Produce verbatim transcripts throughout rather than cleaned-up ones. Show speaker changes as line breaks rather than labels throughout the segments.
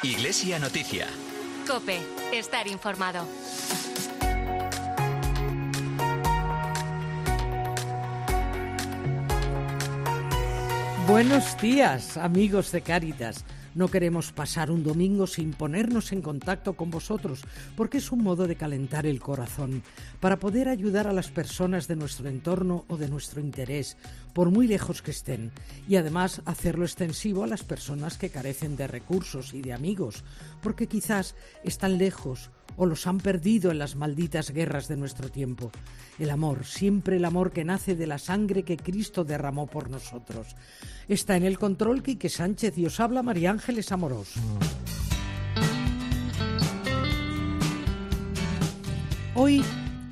Iglesia Noticia.
COPE. Estar informado.
Buenos días, amigos de Cáritas. No queremos pasar un domingo sin ponernos en contacto con vosotros, porque es un modo de calentar el corazón, para poder ayudar a las personas de nuestro entorno o de nuestro interés, por muy lejos que estén, y además hacerlo extensivo a las personas que carecen de recursos y de amigos, porque quizás están lejos o los han perdido en las malditas guerras de nuestro tiempo. El amor, siempre el amor que nace de la sangre que Cristo derramó por nosotros. Está en el control Quique Sánchez y os habla María Ángeles Amorós. Hoy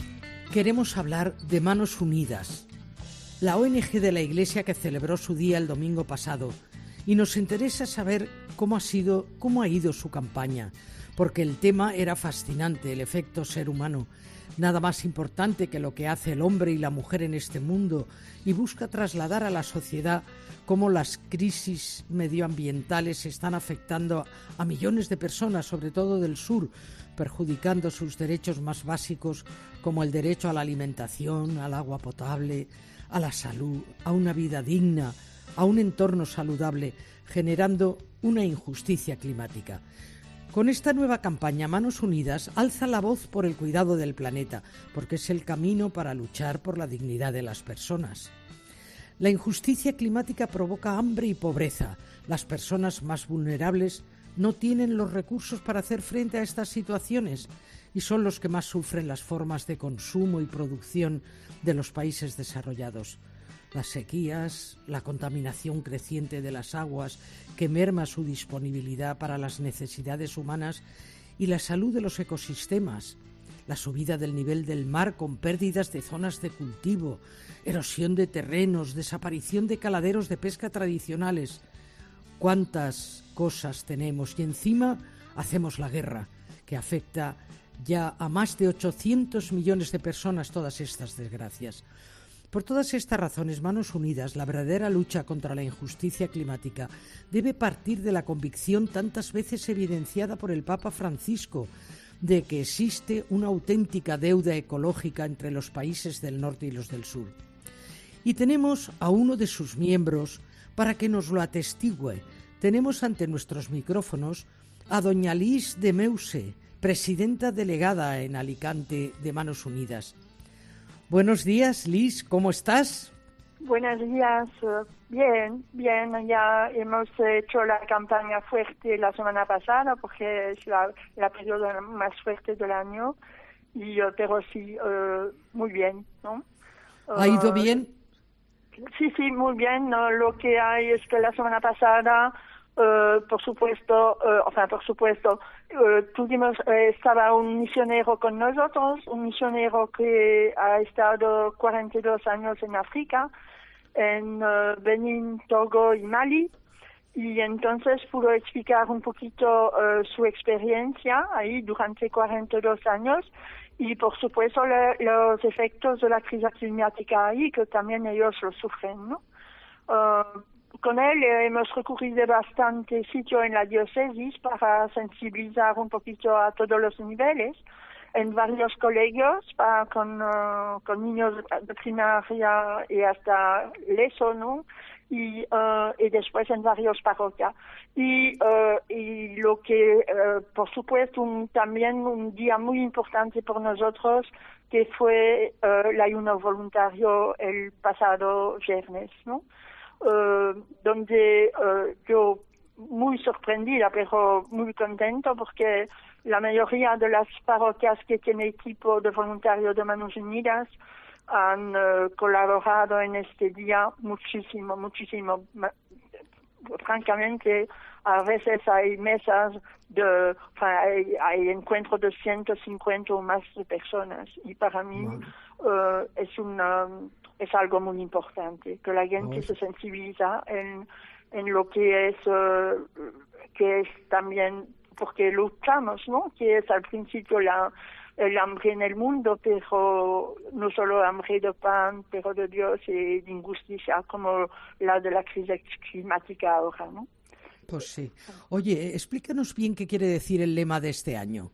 queremos hablar de Manos Unidas, la O N G de la Iglesia que celebró su día el domingo pasado, y nos interesa saber cómo ha sido, cómo ha ido su campaña, porque el tema era fascinante, el efecto ser humano. Nada más importante que lo que hace el hombre y la mujer en este mundo, y busca trasladar a la sociedad cómo las crisis medioambientales están afectando a millones de personas, sobre todo del sur, perjudicando sus derechos más básicos, como el derecho a la alimentación, al agua potable, a la salud, a una vida digna, a un entorno saludable, generando una injusticia climática. Con esta nueva campaña, Manos Unidas alza la voz por el cuidado del planeta, porque es el camino para luchar por la dignidad de las personas. La injusticia climática provoca hambre y pobreza. Las personas más vulnerables no tienen los recursos para hacer frente a estas situaciones y son los que más sufren las formas de consumo y producción de los países desarrollados. Las sequías, la contaminación creciente de las aguas que merma su disponibilidad para las necesidades humanas y la salud de los ecosistemas, la subida del nivel del mar con pérdidas de zonas de cultivo, erosión de terrenos, desaparición de caladeros de pesca tradicionales. ¿Cuántas cosas tenemos? Y encima hacemos la guerra, que afecta ya a más de ochocientos millones de personas, todas estas desgracias. Por todas estas razones, Manos Unidas, la verdadera lucha contra la injusticia climática, debe partir de la convicción tantas veces evidenciada por el Papa Francisco de que existe una auténtica deuda ecológica entre los países del norte y los del sur. Y tenemos a uno de sus miembros para que nos lo atestigüe. Tenemos ante nuestros micrófonos a doña Lis de Meuse, presidenta delegada en Alicante de Manos Unidas. Buenos días, Lis, ¿cómo estás?
Buenos días, bien, bien, ya hemos hecho la campaña fuerte la semana pasada porque es la, la periodo más fuerte del año, y pero sí, uh, muy bien, ¿no?
¿Ha ido bien?
Uh, sí, sí, muy bien, ¿no? Lo que hay es que la semana pasada, Uh, por supuesto, uh, o sea, por supuesto, uh, tuvimos, uh, estaba un misionero con nosotros, un misionero que ha estado cuarenta y dos años en África, en uh, Benín, Togo y Mali, y entonces pudo explicar un poquito uh, su experiencia ahí durante cuarenta y dos años, y por supuesto le, los efectos de la crisis climática ahí, que también ellos lo sufren, ¿no? Uh, Con él hemos recurrido bastante sitio en la diócesis para sensibilizar un poquito a todos los niveles, en varios colegios, para, con, uh, con niños de primaria y hasta leso, ¿no? Y, uh, y después en varios parroquias. Y, uh, y lo que, uh, por supuesto, un, también un día muy importante por nosotros, que fue uh, el ayuno voluntario el pasado viernes, ¿no? Uh, donde uh, yo muy sorprendida, pero muy contento, porque la mayoría de las parroquias que tienen equipo de voluntarios de Manos Unidas han uh, colaborado en este día muchísimo, muchísimo. Francamente, a veces hay mesas de, hay, hay encuentros de ciento cincuenta o más de personas, y para mí uh, es una es algo muy importante, que la gente se sensibiliza en, en lo que es, uh, que es también, porque luchamos, ¿no? Que es al principio la, el hambre en el mundo, pero no solo hambre de pan, pero de Dios y de injusticia, como la de la crisis climática ahora, ¿no?
Pues sí. Oye, explícanos bien qué quiere decir el lema de este año.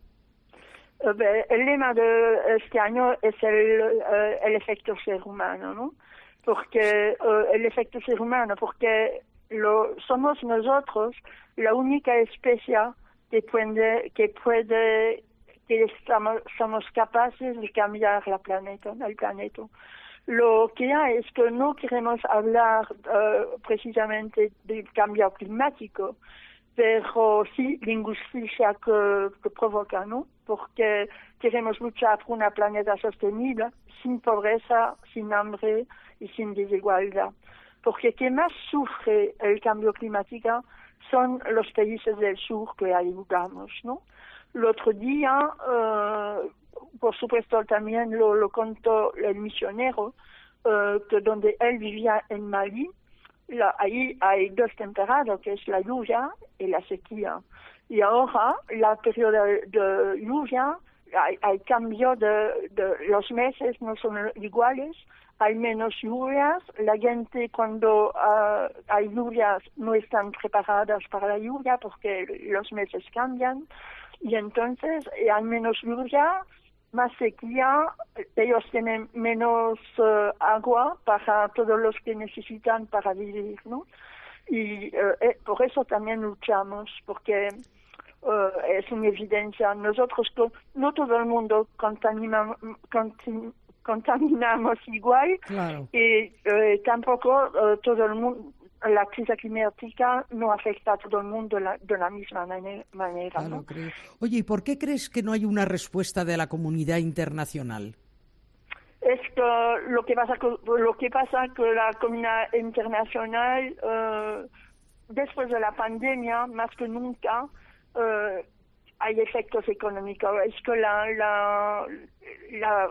El lema de este año es el, uh, el efecto ser humano, ¿no? Porque uh, el efecto ser humano, porque lo, somos nosotros la única especie que puede, que puede, que estamos, somos capaces de cambiar la planeta, el planeta. Lo que hay es que no queremos hablar uh, precisamente del cambio climático, pero sí la injusticia que, que provoca, ¿no? Porque queremos luchar por un planeta sostenible, sin pobreza, sin hambre y sin desigualdad. Porque quien más sufre el cambio climático son los países del sur que ayudamos, ¿no? El otro día, uh, por supuesto, también lo, lo contó el misionero, uh, que donde él vivía en Mali. La, ahí hay dos temporadas, que es la lluvia y la sequía. Y ahora, la periodo de, de lluvia, hay, hay cambio de, de los meses, no son iguales, hay menos lluvias, la gente cuando uh, hay lluvias no están preparadas para la lluvia porque los meses cambian, y entonces hay menos lluvia, más sequía, ellos tienen menos uh, agua para todos los que necesitan para vivir, ¿no? Y uh, eh, por eso también luchamos, porque uh, es una evidencia. Nosotros, no todo el mundo contamina, contim, contaminamos igual,
claro.
y uh, tampoco uh, todo el mundo. La crisis climática no afecta a todo el mundo la, de la misma manera.
Claro,
¿no?
creo. Oye, ¿y por qué crees que no hay una respuesta de la comunidad internacional?
Es que lo que pasa, lo que pasa que la comunidad internacional, uh, después de la pandemia, más que nunca, uh, hay efectos económicos. Es que la, la, la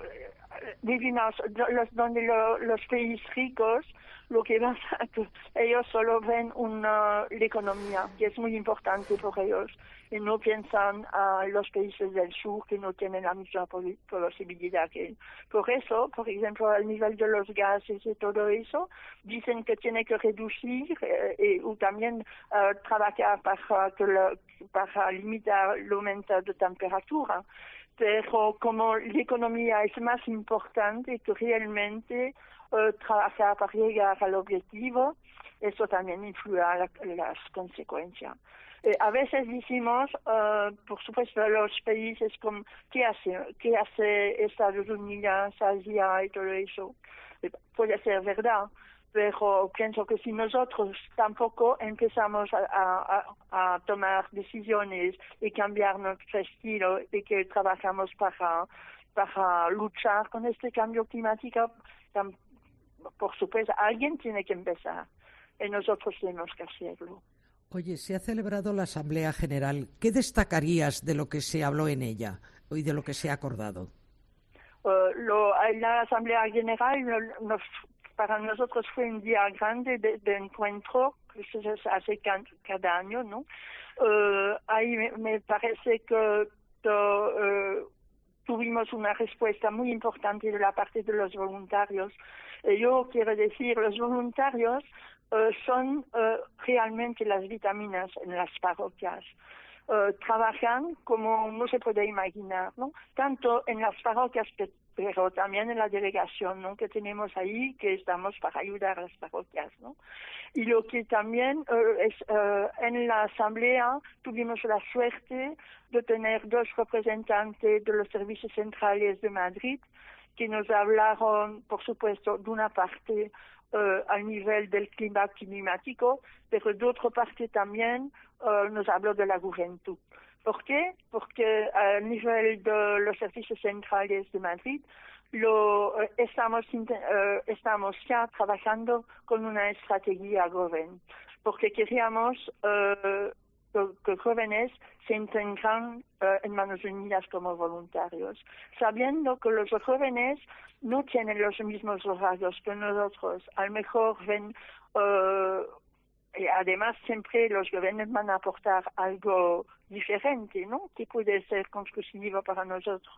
vivimos los, donde lo, los países ricos, lo que pasa es que ellos solo ven una, la economía, que es muy importante por ellos, y no piensan a los países del sur que no tienen la misma posibilidad que por eso, por ejemplo, al nivel de los gases y todo eso, dicen que tiene que reducir eh, y o también uh, trabajar para, que lo, para limitar el aumento de temperatura. Pero como la economía es más importante que realmente uh, trabajar para llegar al objetivo, eso también influye a la, las consecuencias. Eh, a veces decimos, uh, por supuesto, los países como, ¿qué hace, qué hace Estados Unidos, Asia y todo eso? Eh, puede ser verdad, pero pienso que si nosotros tampoco empezamos a, a, a tomar decisiones y cambiar nuestro estilo y que trabajamos para, para luchar con este cambio climático, tam, por supuesto, alguien tiene que empezar y nosotros tenemos que hacerlo.
Oye, se ha celebrado la Asamblea General. ¿Qué destacarías de lo que se habló en ella y de lo que se ha acordado?
Uh, lo, la Asamblea General nos, para nosotros fue un día grande de, de encuentro, que se hace cada año, ¿no? Uh, ahí me, me parece que to, uh, tuvimos una respuesta muy importante de la parte de los voluntarios. Eh, yo quiero decir, los voluntarios Uh, son uh, realmente las vitaminas en las parroquias. Uh, trabajan como no se puede imaginar, ¿no? Tanto en las parroquias, pero también en la delegación, ¿no? Que tenemos ahí, que estamos para ayudar a las parroquias, ¿no? Y lo que también uh, es, uh, en la asamblea tuvimos la suerte de tener dos representantes de los servicios centrales de Madrid que nos hablaron, por supuesto, de una parte Uh, al nivel del clima climático, pero de otra parte también uh, nos habló de la juventud. ¿Por qué? Porque al nivel de los servicios centrales de Madrid lo, uh, estamos, uh, estamos ya trabajando con una estrategia joven, porque queríamos uh, que, que jóvenes se integran uh, en Manos Unidas como voluntarios, sabiendo que los jóvenes no tienen los mismos horarios que nosotros. A lo mejor ven, uh, y además siempre los jóvenes van a aportar algo diferente, ¿no? Que puede ser constructivo para nosotros.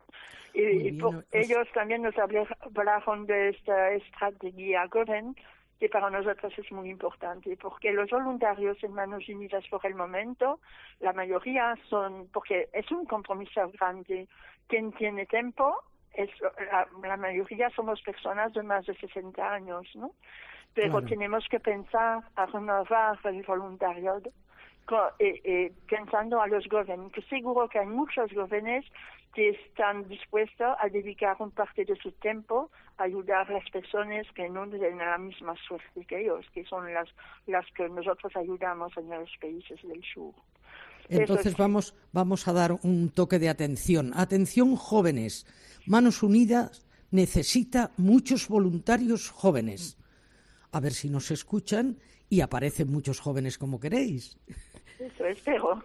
Y, y por, ellos también nos hablaron de esta estrategia joven que para nosotros es muy importante, porque los voluntarios en Manos Unidas por el momento, la mayoría son, porque es un compromiso grande. Quien tiene tiempo, es, la, la mayoría somos personas de más de sesenta años, ¿no? Pero claro, tenemos que pensar a renovar el voluntariado, eh, eh, pensando a los jóvenes, que seguro que hay muchos jóvenes que están dispuestos a dedicar un parte de su tiempo a ayudar a las personas que no tienen la misma suerte que ellos, que son las, las que nosotros ayudamos en los países del sur.
Entonces es... vamos, vamos a dar un toque de atención. Atención, jóvenes. Manos Unidas necesita muchos voluntarios jóvenes. A ver si nos escuchan y aparecen muchos jóvenes como queréis.
Eso espero.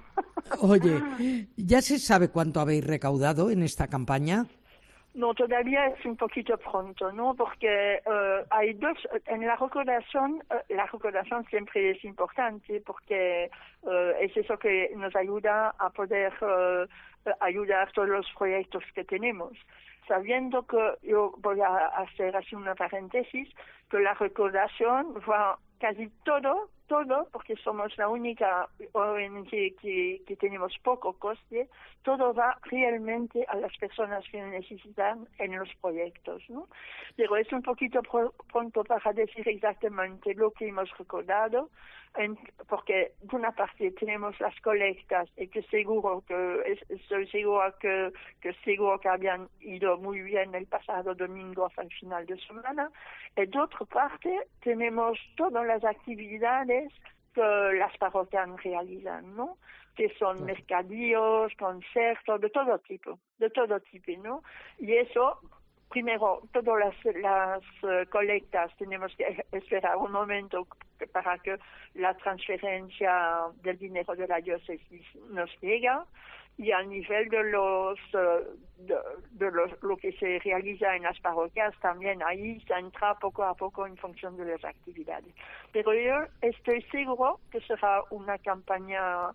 Oye, ¿ya se sabe cuánto habéis recaudado en esta campaña?
No, todavía es un poquito pronto, ¿no? Porque uh, hay dos, en la recaudación, uh, la recaudación siempre es importante porque uh, es eso que nos ayuda a poder uh, ayudar a todos los proyectos que tenemos. Sabiendo que, yo voy a hacer así una paréntesis, que la recaudación va casi todo, todo, porque somos la única O N G que, que tenemos poco coste, todo va realmente a las personas que necesitan en los proyectos, ¿no? Pero es un poquito pro, pronto para decir exactamente lo que hemos recaudado, en, porque de una parte tenemos las colectas y que seguro que estoy segura que, que seguro que habían ido muy bien el pasado domingo hasta el final de semana, y de otra parte tenemos todas las actividades que las parroquias realizan, ¿no? Que son mercadillos, conciertos, de todo tipo, de todo tipo, ¿no? Y eso, primero, todas las, las uh, colectas tenemos que esperar un momento para que la transferencia del dinero de la diócesis nos llegue, y a nivel de los uh, de, de los, lo que se realiza en las parroquias también ahí se entra poco a poco en función de las actividades. Pero yo estoy seguro que será una campaña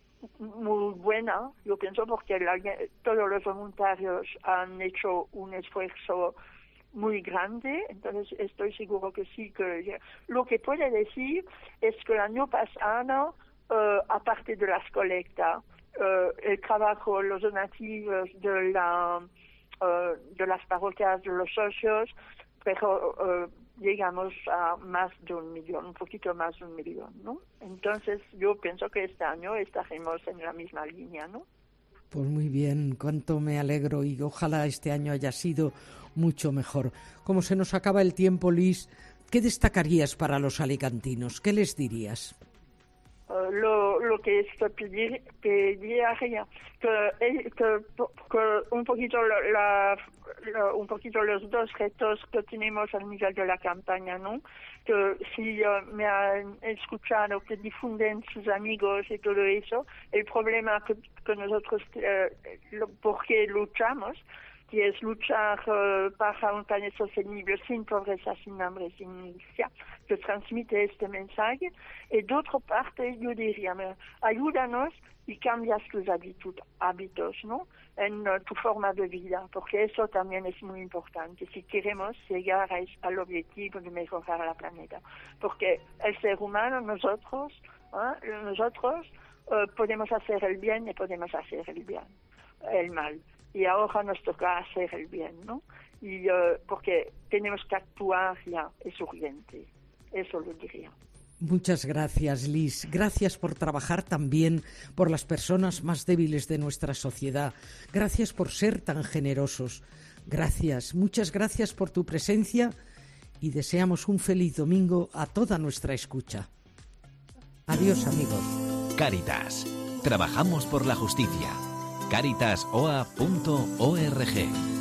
muy buena, yo pienso, porque la, todos los voluntarios han hecho un esfuerzo muy grande, entonces estoy seguro que sí. Que lo que puedo decir es que el año pasado, uh, aparte de las colectas, Uh, el trabajo, los donativos de, la, uh, de las parroquias, de los socios, pero uh, llegamos a más de un millón, un poquito más de un millón, ¿no? Entonces yo pienso que este año estaremos en la misma línea, ¿no?
Pues muy bien, cuánto me alegro, y ojalá este año haya sido mucho mejor. Como se nos acaba el tiempo, Liz, ¿qué destacarías para los alicantinos? ¿Qué les dirías?
Uh, lo, lo que es que pedir, pediría que, que, que un poquito la, la, un poquito los dos retos que tenemos al nivel de la campaña, ¿no? Que si uh, me han escuchado, que difunden sus amigos y todo eso, el problema que, que nosotros, uh, lo, por qué luchamos, que es luchar uh, para un planeta sostenible sin pobreza, sin hambre, sin injusticia, que transmite este mensaje. Y de otra parte, yo diría, ayúdanos y cambias tus hábitos, hábitos, ¿no? En uh, tu forma de vida, porque eso también es muy importante si queremos llegar a, al objetivo de mejorar la planeta. Porque el ser humano, nosotros, ¿eh? nosotros uh, podemos hacer el bien y podemos hacer el bien, el mal. Y ahora nos toca hacer el bien, ¿no? Y uh, porque tenemos que actuar ya, es urgente. Eso lo diría.
Muchas gracias, Liz. Gracias por trabajar también por las personas más débiles de nuestra sociedad. Gracias por ser tan generosos. Gracias, muchas gracias por tu presencia y deseamos un feliz domingo a toda nuestra escucha. Adiós, amigos.
Cáritas. Trabajamos por la justicia. caritas o a punto org